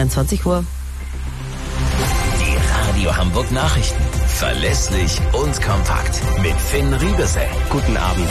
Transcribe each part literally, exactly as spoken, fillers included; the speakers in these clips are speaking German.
dreiundzwanzig Uhr. Die Radio Hamburg Nachrichten. Verlässlich und kompakt. Mit Finn Riebesell. Guten Abend.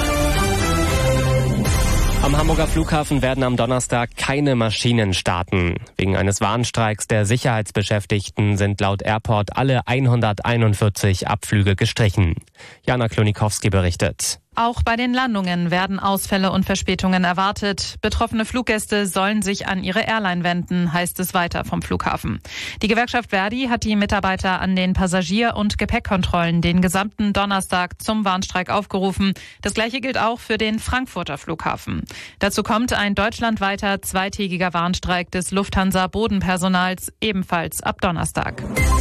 Am Hamburger Flughafen werden am Donnerstag keine Maschinen starten. Wegen eines Warnstreiks der Sicherheitsbeschäftigten sind laut Airport alle hunderteinundvierzig Abflüge gestrichen. Jana Klonikowski berichtet. Auch bei den Landungen werden Ausfälle und Verspätungen erwartet. Betroffene Fluggäste sollen sich an ihre Airline wenden, heißt es weiter vom Flughafen. Die Gewerkschaft Verdi hat die Mitarbeiter an den Passagier- und Gepäckkontrollen den gesamten Donnerstag zum Warnstreik aufgerufen. Das Gleiche gilt auch für den Frankfurter Flughafen. Dazu kommt ein deutschlandweiter zweitägiger Warnstreik des Lufthansa-Bodenpersonals, ebenfalls ab Donnerstag.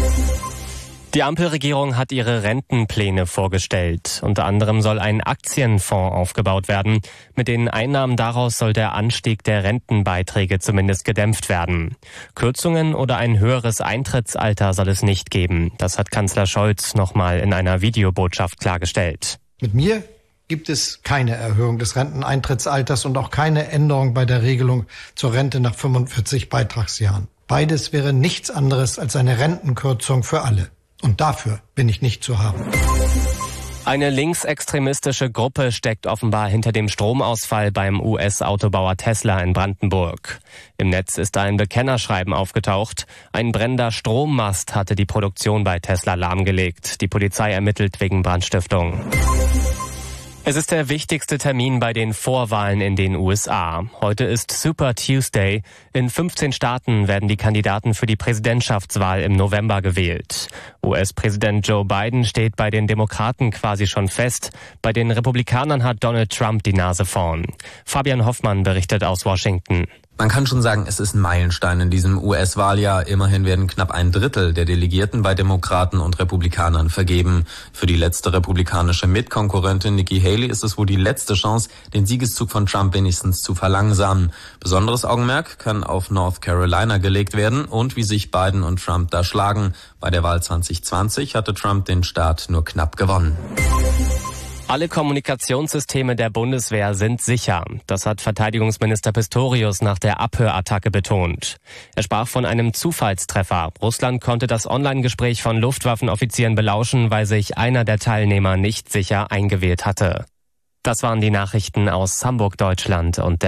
Die Ampelregierung hat ihre Rentenpläne vorgestellt. Unter anderem soll ein Aktienfonds aufgebaut werden. Mit den Einnahmen daraus soll der Anstieg der Rentenbeiträge zumindest gedämpft werden. Kürzungen oder ein höheres Eintrittsalter soll es nicht geben. Das hat Kanzler Scholz nochmal in einer Videobotschaft klargestellt. Mit mir gibt es keine Erhöhung des Renteneintrittsalters und auch keine Änderung bei der Regelung zur Rente nach fünfundvierzig Beitragsjahren. Beides wäre nichts anderes als eine Rentenkürzung für alle. Und dafür bin ich nicht zu haben. Eine linksextremistische Gruppe steckt offenbar hinter dem Stromausfall beim U S-Autobauer Tesla in Brandenburg. Im Netz ist ein Bekennerschreiben aufgetaucht. Ein brennender Strommast hatte die Produktion bei Tesla lahmgelegt. Die Polizei ermittelt wegen Brandstiftung. Es ist der wichtigste Termin bei den Vorwahlen in den U S A. Heute ist Super Tuesday. In fünfzehn Staaten werden die Kandidaten für die Präsidentschaftswahl im November gewählt. U S-Präsident Joe Biden steht bei den Demokraten quasi schon fest. Bei den Republikanern hat Donald Trump die Nase vorn. Fabian Hoffmann berichtet aus Washington. Man kann schon sagen, es ist ein Meilenstein in diesem U S-Wahljahr. Immerhin werden knapp ein Drittel der Delegierten bei Demokraten und Republikanern vergeben. Für die letzte republikanische Mitkonkurrentin Nikki Haley ist es wohl die letzte Chance, den Siegeszug von Trump wenigstens zu verlangsamen. Besonderes Augenmerk kann auf North Carolina gelegt werden und wie sich Biden und Trump da schlagen. Bei der Wahl zwanzig zwanzig hatte Trump den Staat nur knapp gewonnen. Alle Kommunikationssysteme der Bundeswehr sind sicher. Das hat Verteidigungsminister Pistorius nach der Abhörattacke betont. Er sprach von einem Zufallstreffer. Russland konnte das Online-Gespräch von Luftwaffenoffizieren belauschen, weil sich einer der Teilnehmer nicht sicher eingewählt hatte. Das waren die Nachrichten aus Hamburg, Deutschland und der